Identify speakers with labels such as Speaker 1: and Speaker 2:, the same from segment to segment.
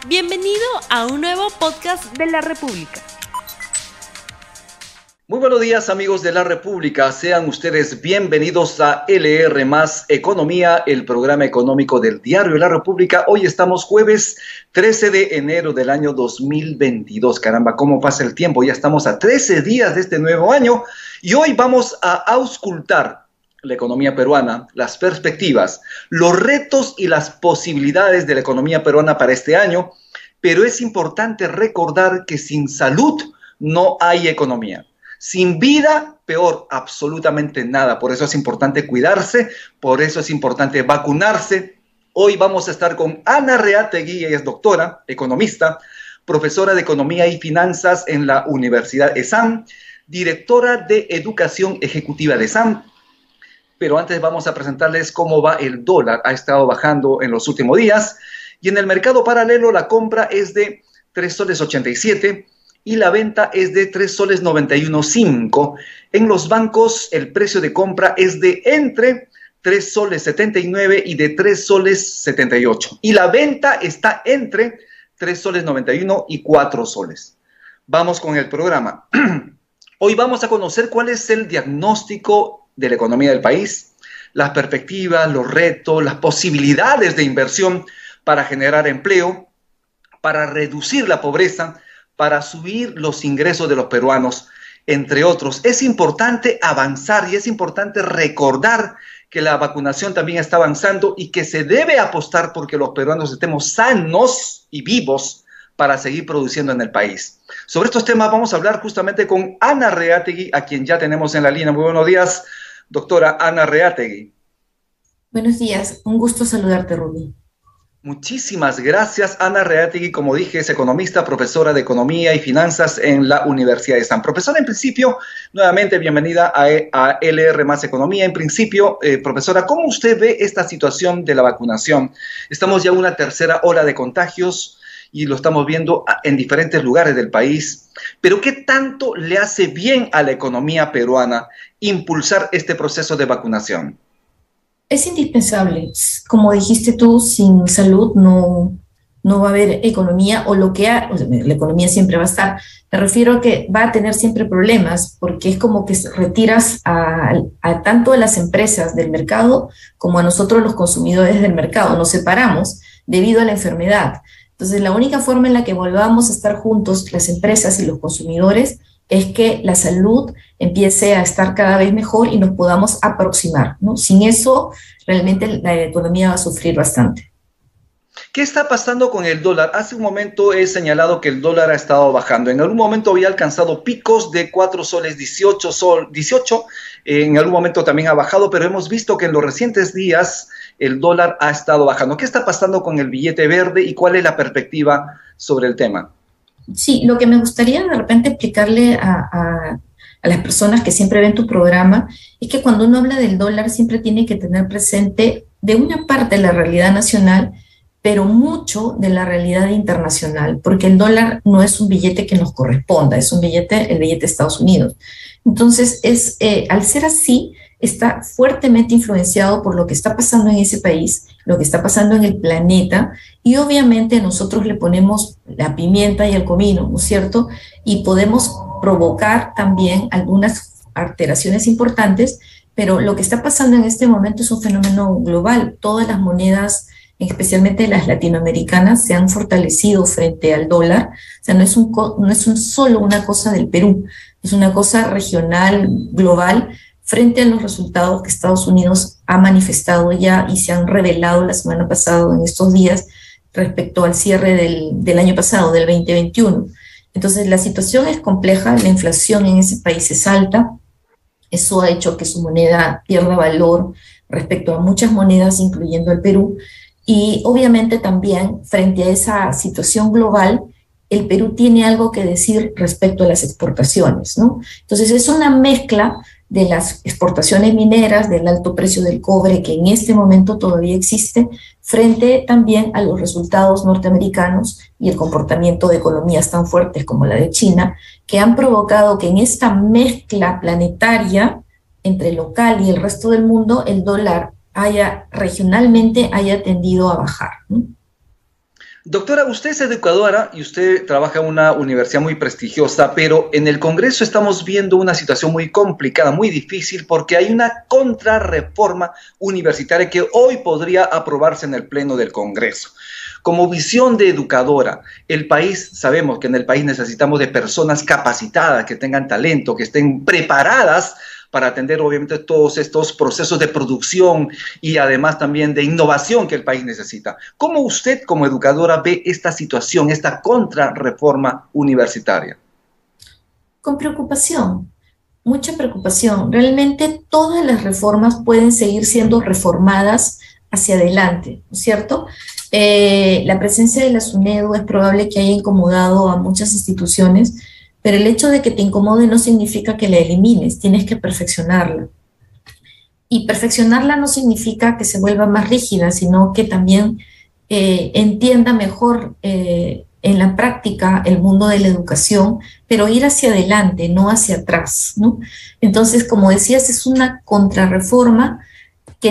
Speaker 1: Bienvenido a un nuevo podcast de La República.
Speaker 2: Muy buenos días, amigos de La República. Sean ustedes bienvenidos a LR Más Economía, el programa económico del diario La República. Hoy estamos jueves 13 de enero del año 2022. Caramba, cómo pasa el tiempo. Ya estamos a 13 días de este nuevo año y hoy vamos a auscultar la economía peruana, las perspectivas, los retos y las posibilidades de la economía peruana para este año. Pero es importante recordar que sin salud no hay economía. Sin vida, peor, absolutamente nada. Por eso es importante cuidarse, por eso es importante vacunarse. Hoy vamos a estar con Ana Reategui, ella es doctora, economista, profesora de Economía y Finanzas en la Universidad ESAM, directora de Educación Ejecutiva de ESAM. Pero antes vamos a presentarles cómo va el dólar. Ha estado bajando en los últimos días y en el mercado paralelo la compra es de 3,87 soles y la venta es de 3,91 soles. En los bancos el precio de compra es de entre 3,79 soles y de 3,78 soles. Y la venta está entre 3,91 soles y 4 soles. Vamos con el programa. Hoy vamos a conocer cuál es el diagnóstico de la economía del país, las perspectivas, los retos, las posibilidades de inversión para generar empleo, para reducir la pobreza, para subir los ingresos de los peruanos, entre otros. Es importante avanzar y es importante recordar que la vacunación también está avanzando y que se debe apostar porque los peruanos estemos sanos y vivos para seguir produciendo en el país. Sobre estos temas vamos a hablar justamente con Ana Reategui, a quien ya tenemos en la línea. Muy buenos días, doctora Ana Reategui.
Speaker 3: Buenos días, un gusto saludarte, Rubí.
Speaker 2: Muchísimas gracias, Ana Reategui. Como dije, es economista, profesora de Economía y Finanzas en la Universidad de ESAM. Profesora, en principio, nuevamente bienvenida a LR Más Economía. En principio, profesora, ¿cómo usted ve esta situación de la vacunación? Estamos ya en una tercera ola de contagios y lo estamos viendo en diferentes lugares del país. Pero ¿qué tanto le hace bien a la economía peruana impulsar este proceso de vacunación?
Speaker 3: Es indispensable. Como dijiste tú, sin salud no va a haber economía, o la economía siempre va a estar. Me refiero a que va a tener siempre problemas, porque es como que retiras a tanto a las empresas del mercado como a nosotros los consumidores del mercado. Nos separamos debido a la enfermedad. Entonces, la única forma en la que volvamos a estar juntos, las empresas y los consumidores, es que la salud empiece a estar cada vez mejor y nos podamos aproximar, ¿no? Sin eso, realmente la economía va a sufrir bastante.
Speaker 2: ¿Qué está pasando con el dólar? Hace un momento he señalado que el dólar ha estado bajando. En algún momento había alcanzado picos de 4 soles 18, en algún momento también ha bajado, pero hemos visto que en los recientes días el dólar ha estado bajando. ¿Qué está pasando con el billete verde y cuál es la perspectiva sobre el tema?
Speaker 3: Sí, lo que me gustaría de repente explicarle a las personas que siempre ven tu programa es que cuando uno habla del dólar siempre tiene que tener presente de una parte la realidad nacional, pero mucho de la realidad internacional, porque el dólar no es un billete que nos corresponda, es el billete de Estados Unidos. Entonces, al ser así, está fuertemente influenciado por lo que está pasando en ese país, lo que está pasando en el planeta, y obviamente nosotros le ponemos la pimienta y el comino, ¿no es cierto? Y podemos provocar también algunas alteraciones importantes, pero lo que está pasando en este momento es un fenómeno global. Todas las monedas, especialmente las latinoamericanas, se han fortalecido frente al dólar. O sea, no es solo una cosa del Perú, es una cosa regional, global, frente a los resultados que Estados Unidos ha manifestado ya y se han revelado la semana pasada, en estos días, respecto al cierre del año pasado, del 2021. Entonces, la situación es compleja, la inflación en ese país es alta, eso ha hecho que su moneda pierda valor respecto a muchas monedas, incluyendo el Perú, y obviamente también, frente a esa situación global, el Perú tiene algo que decir respecto a las exportaciones, ¿no? Entonces, es una mezcla de las exportaciones mineras, del alto precio del cobre que en este momento todavía existe, frente también a los resultados norteamericanos y el comportamiento de economías tan fuertes como la de China, que han provocado que en esta mezcla planetaria entre local y el resto del mundo, el dólar regionalmente haya tendido a bajar, ¿no?
Speaker 2: Doctora, usted es educadora y usted trabaja en una universidad muy prestigiosa, pero en el Congreso estamos viendo una situación muy complicada, muy difícil, porque hay una contrarreforma universitaria que hoy podría aprobarse en el Pleno del Congreso. Como visión de educadora, el país, sabemos que en el país necesitamos de personas capacitadas, que tengan talento, que estén preparadas para atender obviamente todos estos procesos de producción y además también de innovación que el país necesita. ¿Cómo usted como educadora ve esta situación, esta contrarreforma universitaria?
Speaker 3: Con preocupación, mucha preocupación. Realmente todas las reformas pueden seguir siendo reformadas hacia adelante, ¿no es cierto? La presencia de la SUNEDU es probable que haya incomodado a muchas instituciones, pero el hecho de que te incomode no significa que la elimines, tienes que perfeccionarla. Y perfeccionarla no significa que se vuelva más rígida, sino que también entienda mejor en la práctica el mundo de la educación, pero ir hacia adelante, no hacia atrás, ¿no? Entonces, como decías, es una contrarreforma que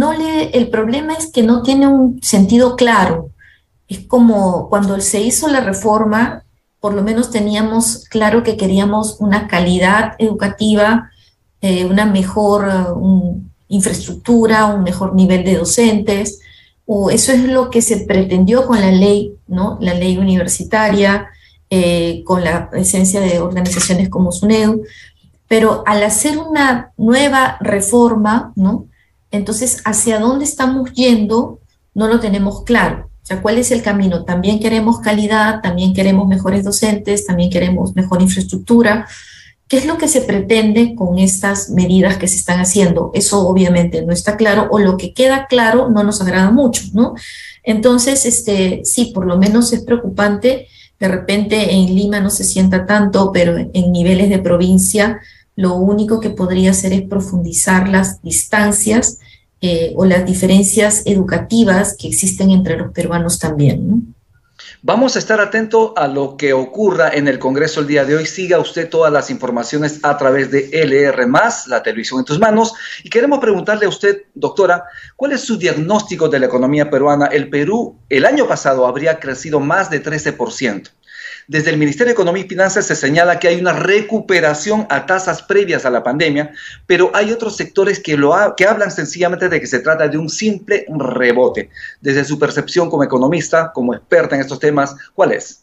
Speaker 3: el problema es que no tiene un sentido claro. Es como cuando se hizo la reforma, por lo menos teníamos claro que queríamos una calidad educativa, una mejor infraestructura, un mejor nivel de docentes, o eso es lo que se pretendió con la ley, ¿no? La ley universitaria, con la presencia de organizaciones como SUNEDU, pero al hacer una nueva reforma, ¿no? Entonces, ¿hacia dónde estamos yendo? No lo tenemos claro. O sea, ¿cuál es el camino? También queremos calidad, también queremos mejores docentes, también queremos mejor infraestructura. ¿Qué es lo que se pretende con estas medidas que se están haciendo? Eso obviamente no está claro, o lo que queda claro no nos agrada mucho, ¿no? Entonces, sí, por lo menos es preocupante. De repente en Lima no se sienta tanto, pero en niveles de provincia lo único que podría hacer es profundizar las distancias o las diferencias educativas que existen entre los peruanos también, ¿no?
Speaker 2: Vamos a estar atentos a lo que ocurra en el Congreso el día de hoy. Siga usted todas las informaciones a través de LR+, la televisión en tus manos. Y queremos preguntarle a usted, doctora, ¿cuál es su diagnóstico de la economía peruana? El Perú el año pasado habría crecido más de 13%. Desde el Ministerio de Economía y Finanzas se señala que hay una recuperación a tasas previas a la pandemia, pero hay otros sectores que hablan sencillamente de que se trata de un simple rebote. Desde su percepción como economista, como experta en estos temas, ¿cuál es?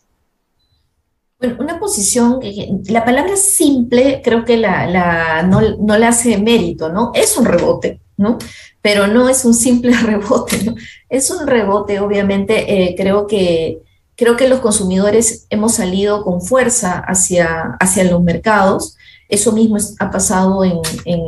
Speaker 3: Bueno, una posición, la palabra simple creo que no le hace mérito, ¿no? Es un rebote, ¿no? Pero no es un simple rebote, ¿no? Es un rebote, obviamente, creo que los consumidores hemos salido con fuerza hacia los mercados. Eso mismo ha pasado en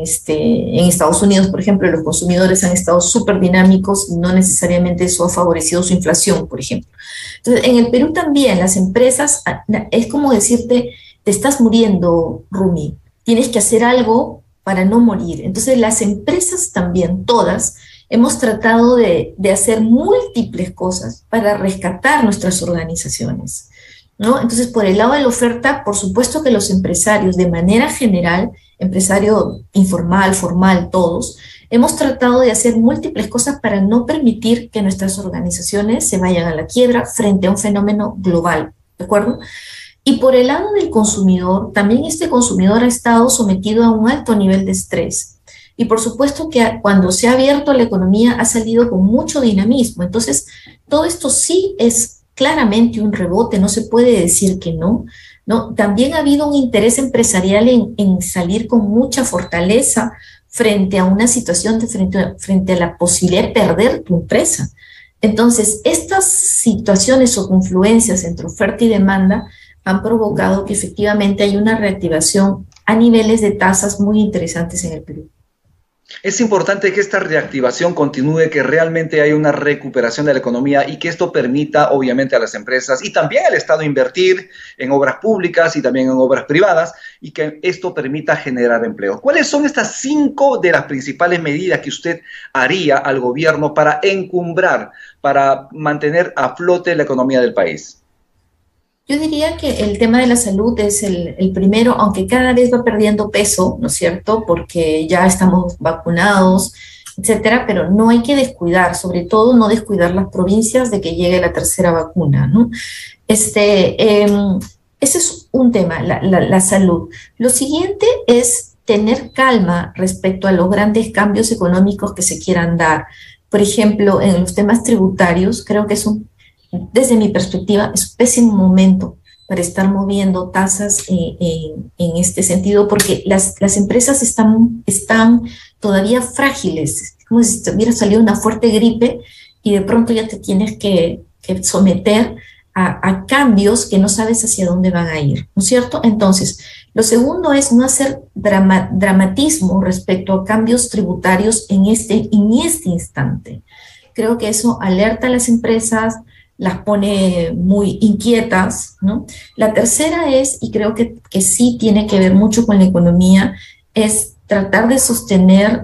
Speaker 3: Estados Unidos, por ejemplo. Los consumidores han estado súper dinámicos y no necesariamente eso ha favorecido su inflación, por ejemplo. Entonces, en el Perú también las empresas, es como decirte, te estás muriendo, Rumi, tienes que hacer algo para no morir. Entonces, las empresas también, todas, hemos tratado de hacer múltiples cosas para rescatar nuestras organizaciones, ¿no? Entonces, por el lado de la oferta, por supuesto que los empresarios, de manera general, empresario informal, formal, todos, hemos tratado de hacer múltiples cosas para no permitir que nuestras organizaciones se vayan a la quiebra frente a un fenómeno global, ¿de acuerdo? Y por el lado del consumidor, también este consumidor ha estado sometido a un alto nivel de estrés. Y por supuesto que cuando se ha abierto la economía ha salido con mucho dinamismo. Entonces, todo esto sí es claramente un rebote, no se puede decir que no, ¿no? También ha habido un interés empresarial en salir con mucha fortaleza frente a una situación, frente a la posibilidad de perder tu empresa. Entonces, estas situaciones o confluencias entre oferta y demanda han provocado que efectivamente hay una reactivación a niveles de tasas muy interesantes en el Perú.
Speaker 2: Es importante que esta reactivación continúe, que realmente haya una recuperación de la economía y que esto permita, obviamente, a las empresas y también al Estado invertir en obras públicas y también en obras privadas y que esto permita generar empleo. ¿Cuáles son estas 5 de las principales medidas que usted haría al gobierno para encumbrar, para mantener a flote la economía del país?
Speaker 3: Yo diría que el tema de la salud es el primero, aunque cada vez va perdiendo peso, ¿no es cierto? Porque ya estamos vacunados, etcétera, pero no hay que descuidar, sobre todo no descuidar las provincias de que llegue la tercera vacuna, ¿no? Ese es un tema, la salud. Lo siguiente es tener calma respecto a los grandes cambios económicos que se quieran dar. Por ejemplo, en los temas tributarios, creo que desde mi perspectiva, es un pésimo momento para estar moviendo tasas en este sentido, porque las empresas están todavía frágiles. Es como si te hubiera salido una fuerte gripe y de pronto ya te tienes que someter a cambios que no sabes hacia dónde van a ir, ¿no es cierto? Entonces, lo segundo es no hacer dramatismo respecto a cambios tributarios en este instante. Creo que eso alerta a las empresas, las pone muy inquietas, ¿no? La tercera es, y creo que sí tiene que ver mucho con la economía, es tratar de sostener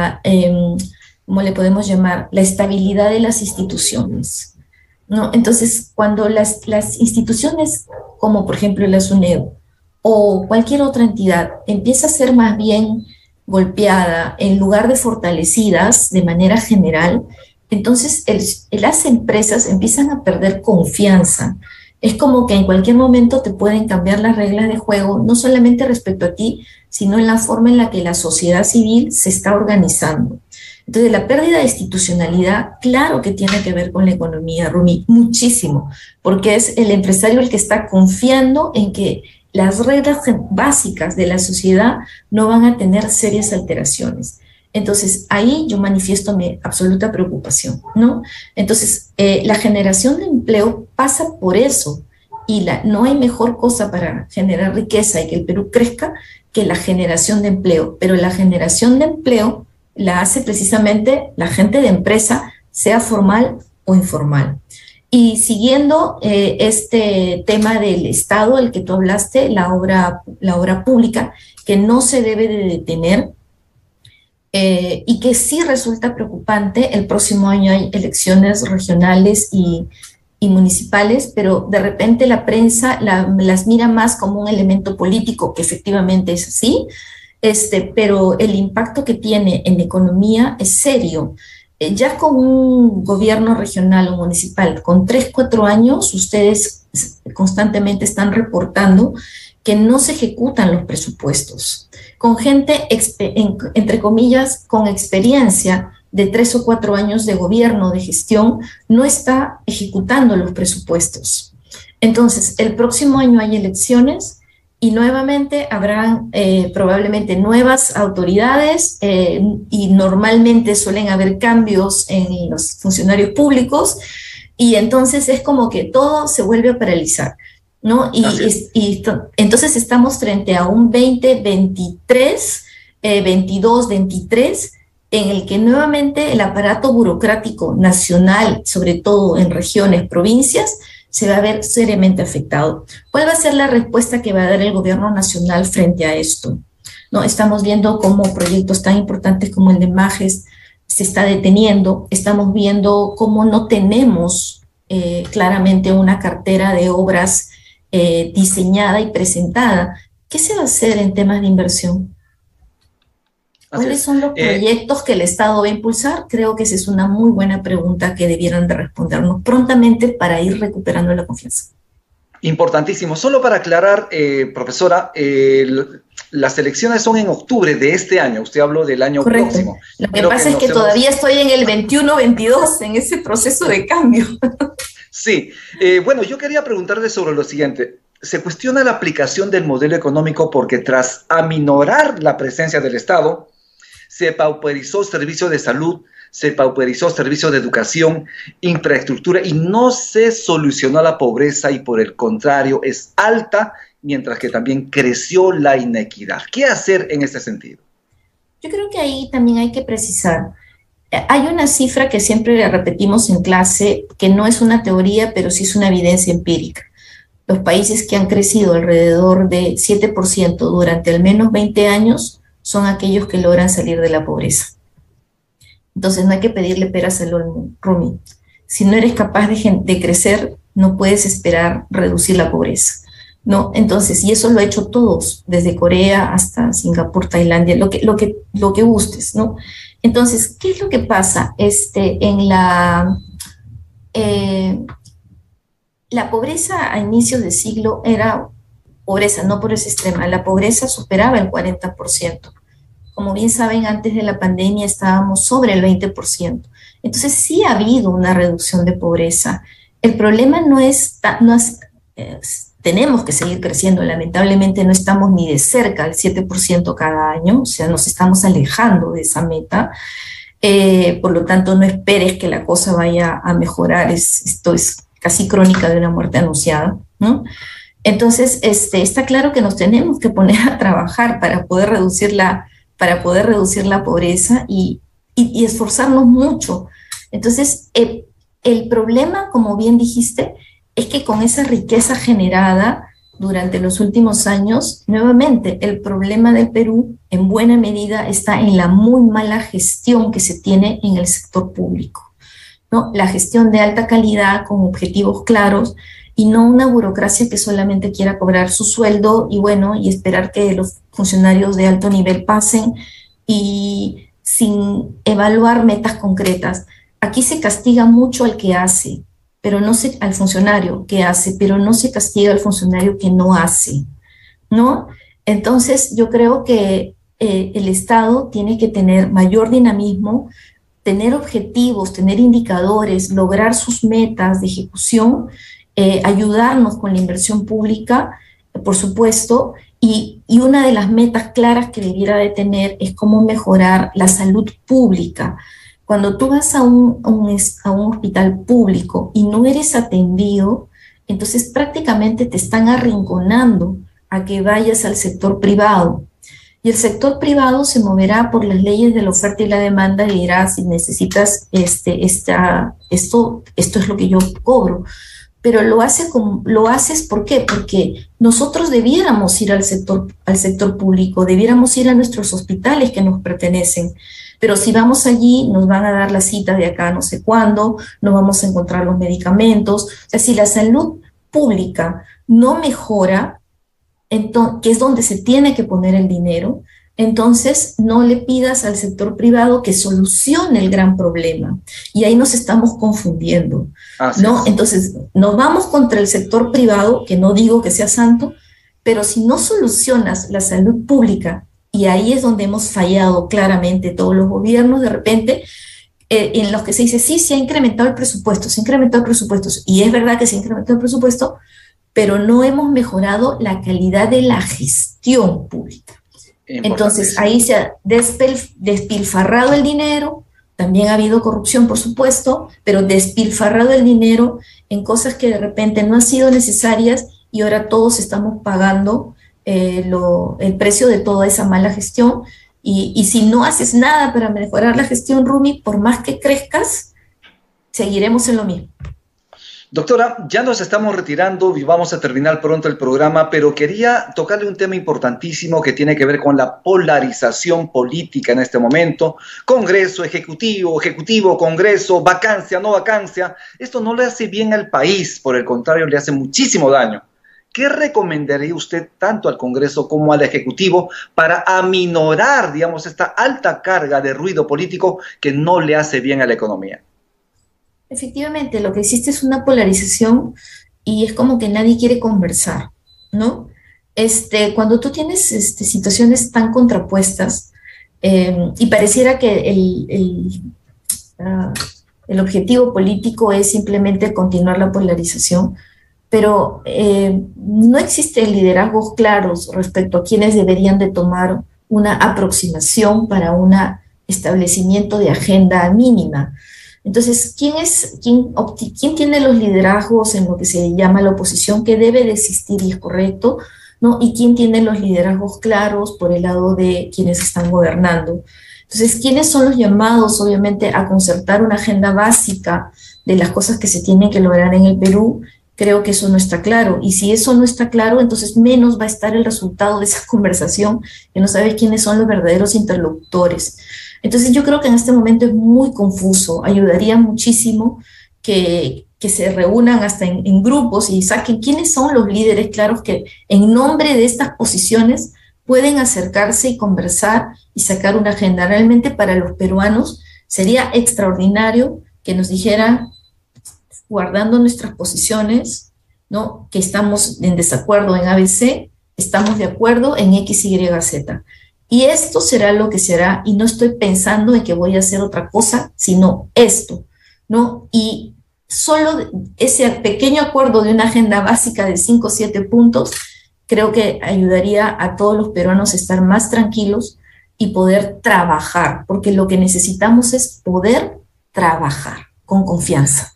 Speaker 3: ¿cómo le podemos llamar? La estabilidad de las instituciones, ¿no? Entonces, cuando las instituciones, como por ejemplo la SUNEDU o cualquier otra entidad, empieza a ser más bien golpeada en lugar de fortalecidas de manera general, entonces las empresas empiezan a perder confianza. Es como que en cualquier momento te pueden cambiar las reglas de juego, no solamente respecto a ti, sino en la forma en la que la sociedad civil se está organizando. Entonces, la pérdida de institucionalidad, claro que tiene que ver con la economía, Rumi, muchísimo, porque es el empresario el que está confiando en que las reglas básicas de la sociedad no van a tener serias alteraciones. Entonces, ahí yo manifiesto mi absoluta preocupación, ¿no? Entonces, la generación de empleo pasa por eso, y no hay mejor cosa para generar riqueza y que el Perú crezca que la generación de empleo, pero la generación de empleo la hace precisamente la gente de empresa, sea formal o informal. Y siguiendo este tema del Estado, del que tú hablaste, la obra pública, que no se debe de detener, y que sí resulta preocupante. El próximo año hay elecciones regionales y municipales, pero de repente la prensa las mira más como un elemento político, que efectivamente es así, pero el impacto que tiene en la economía es serio. Ya con un gobierno regional o municipal con 3-4 años, ustedes constantemente están reportando que no se ejecutan los presupuestos. Con gente, entre comillas, con experiencia de 3 o 4 años de gobierno, de gestión, no está ejecutando los presupuestos. Entonces, el próximo año hay elecciones y nuevamente habrán probablemente nuevas autoridades y normalmente suelen haber cambios en los funcionarios públicos, y entonces es como que todo se vuelve a paralizar, ¿no? Y entonces estamos frente a un 2023, 22, 23, en el que nuevamente el aparato burocrático nacional, sobre todo en regiones, provincias, se va a ver seriamente afectado. ¿Cuál va a ser la respuesta que va a dar el gobierno nacional frente a esto? ¿No? Estamos viendo cómo proyectos tan importantes como el de Majes se está deteniendo, estamos viendo cómo no tenemos claramente una cartera de obras diseñada y presentada. ¿Qué se va a hacer en temas de inversión? ¿Cuáles son los proyectos que el Estado va a impulsar? Creo que esa es una muy buena pregunta que debieran de respondernos prontamente para ir recuperando la confianza.
Speaker 2: Importantísimo. Solo para aclarar, profesora, las elecciones son en octubre de este año. Usted habló del año próximo.
Speaker 3: Lo que pasa es que todavía estoy en el 21-22, en ese proceso de cambio.
Speaker 2: Sí. Bueno, yo quería preguntarle sobre lo siguiente. Se cuestiona la aplicación del modelo económico porque tras aminorar la presencia del Estado, se pauperizó servicios de salud, se pauperizó servicios de educación, infraestructura, y no se solucionó la pobreza, y por el contrario es alta, mientras que también creció la inequidad. ¿Qué hacer en este sentido?
Speaker 3: Yo creo que ahí también hay que precisar. Hay una cifra que siempre repetimos en clase, que no es una teoría, pero sí es una evidencia empírica. Los países que han crecido alrededor de 7% durante al menos 20 años son aquellos que logran salir de la pobreza. Entonces no hay que pedirle peras al olmo, Rumi. Si no eres capaz de crecer, no puedes esperar reducir la pobreza, ¿no? Entonces, y eso lo ha hecho todos, desde Corea hasta Singapur, Tailandia, lo que gustes, ¿no? Entonces, ¿qué es lo que pasa? La pobreza a inicios de siglo era pobreza, no pobreza extrema, la pobreza superaba el 40%. Como bien saben, antes de la pandemia estábamos sobre el 20%. Entonces sí ha habido una reducción de pobreza. El problema tenemos que seguir creciendo, lamentablemente no estamos ni de cerca del 7% cada año, o sea, nos estamos alejando de esa meta. Por lo tanto, no esperes que la cosa vaya a mejorar, esto es casi crónica de una muerte anunciada, ¿no? Entonces, está claro que nos tenemos que poner a trabajar para poder reducir la pobreza y esforzarnos mucho. Entonces, el problema, como bien dijiste, es que con esa riqueza generada durante los últimos años, nuevamente, el problema del Perú en buena medida está en la muy mala gestión que se tiene en el sector público, ¿no? La gestión de alta calidad con objetivos claros y no una burocracia que solamente quiera cobrar su sueldo y bueno, y esperar que los funcionarios de alto nivel pasen y sin evaluar metas concretas. Aquí se castiga mucho al que hace, pero no se, al funcionario que hace, pero no se castiga al funcionario que no hace, ¿no? Entonces, yo creo que el Estado tiene que tener mayor dinamismo, tener objetivos, tener indicadores, lograr sus metas de ejecución, ayudarnos con la inversión pública, por supuesto, y una de las metas claras que debiera de tener es cómo mejorar la salud pública. Cuando tú vas a un hospital público y no eres atendido, entonces prácticamente te están arrinconando a que vayas al sector privado. Y el sector privado se moverá por las leyes de la oferta y la demanda y dirá, si necesitas esto es lo que yo cobro. Pero lo haces ¿por qué? Porque nosotros debiéramos ir al sector público, debiéramos ir a nuestros hospitales que nos pertenecen. Pero si vamos allí, nos van a dar la cita de acá no sé cuándo, no vamos a encontrar los medicamentos. O sea, si la salud pública no mejora, que es donde se tiene que poner el dinero, entonces no le pidas al sector privado que solucione el gran problema. Y ahí nos estamos confundiendo, ¿no? Entonces, nos vamos contra el sector privado, que no digo que sea santo, pero si no solucionas la salud pública, y ahí es donde hemos fallado claramente todos los gobiernos, de repente, en los que se dice, sí, se ha incrementado el presupuesto, y es verdad que se ha incrementado el presupuesto, pero no hemos mejorado la calidad de la gestión pública. Entonces, ahí se ha despilfarrado el dinero, también ha habido corrupción, por supuesto, pero despilfarrado el dinero en cosas que de repente no han sido necesarias y ahora todos estamos pagando el precio de toda esa mala gestión. Y si no haces nada para mejorar la gestión, Rumi, por más que crezcas, seguiremos en lo mismo.
Speaker 2: Doctora, ya nos estamos retirando y vamos a terminar pronto el programa, pero quería tocarle un tema importantísimo que tiene que ver con la polarización política en este momento. Congreso, ejecutivo, Congreso, vacancia, no vacancia. Esto no le hace bien al país, por el contrario, le hace muchísimo daño. ¿Qué recomendaría usted tanto al Congreso como al Ejecutivo para aminorar, digamos, esta alta carga de ruido político que no le hace bien a la economía?
Speaker 3: Efectivamente, lo que existe es una polarización y es como que nadie quiere conversar, ¿no? Cuando tú tienes situaciones tan contrapuestas y pareciera que el objetivo político es simplemente continuar la polarización, pero no existen liderazgos claros respecto a quienes deberían de tomar una aproximación para un establecimiento de agenda mínima. Entonces, ¿quién tiene los liderazgos en lo que se llama la oposición, que debe de existir y es correcto, ¿no? Y quién tiene los liderazgos claros por el lado de quienes están gobernando? Entonces, ¿quiénes son los llamados, obviamente, a concertar una agenda básica de las cosas que se tienen que lograr en el Perú? Creo que eso no está claro. Y si eso no está claro, entonces menos va a estar el resultado de esa conversación, que no sabes quiénes son los verdaderos interlocutores. Entonces yo creo que en este momento es muy confuso. Ayudaría muchísimo que se reúnan hasta en grupos y saquen quiénes son los líderes claros que en nombre de estas posiciones pueden acercarse y conversar y sacar una agenda. Realmente para los peruanos sería extraordinario que nos dijeran, guardando nuestras posiciones, ¿no?, que estamos en desacuerdo en ABC, estamos de acuerdo en X, Y, Z. Y esto será lo que será, y no estoy pensando en que voy a hacer otra cosa, sino esto, ¿no? Y solo ese pequeño acuerdo de una agenda básica de 5 o 7 puntos, creo que ayudaría a todos los peruanos a estar más tranquilos y poder trabajar, porque lo que necesitamos es poder trabajar con confianza.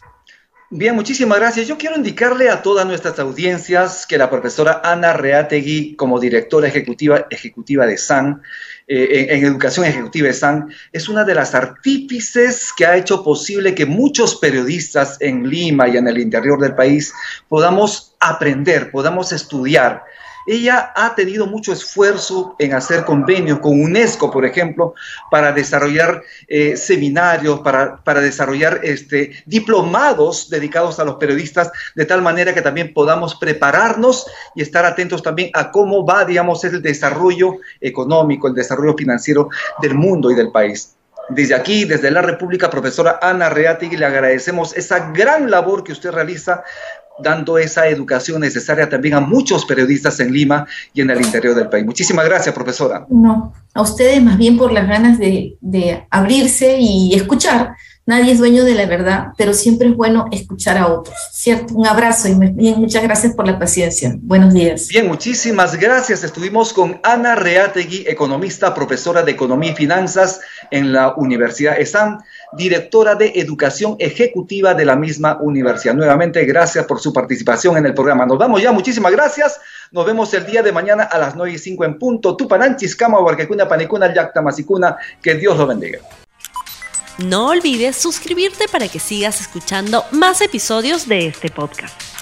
Speaker 2: Bien, muchísimas gracias. Yo quiero indicarle a todas nuestras audiencias que la profesora Ana Reátegui, como directora ejecutiva de SAN, en Educación Ejecutiva de SAN, es una de las artífices que ha hecho posible que muchos periodistas en Lima y en el interior del país podamos aprender, podamos estudiar. Ella ha tenido mucho esfuerzo en hacer convenios con UNESCO, por ejemplo, para desarrollar seminarios, para desarrollar diplomados dedicados a los periodistas, de tal manera que también podamos prepararnos y estar atentos también a cómo va, digamos, el desarrollo económico, el desarrollo financiero del mundo y del país. Desde aquí, desde la República, profesora Ana Reátegui, le agradecemos esa gran labor que usted realiza, dando esa educación necesaria también a muchos periodistas en Lima y en el interior del país. Muchísimas gracias, profesora.
Speaker 3: No, a ustedes más bien por las ganas de abrirse y escuchar. Nadie es dueño de la verdad, pero siempre es bueno escuchar a otros, ¿cierto? Un abrazo y muchas gracias por la paciencia. Buenos días.
Speaker 2: Bien, muchísimas gracias. Estuvimos con Ana Reátegui, economista, profesora de Economía y Finanzas en la Universidad ESAN, directora de Educación Ejecutiva de la misma universidad. Nuevamente, gracias por su participación en el programa. Nos vamos ya, muchísimas gracias. Nos vemos el día de mañana a las 9:05 en punto. Tupananchis, Cama, Huarquecuna, Panicuna, Yacta, Masicuna. Que Dios lo bendiga.
Speaker 1: No olvides suscribirte para que sigas escuchando más episodios de este podcast.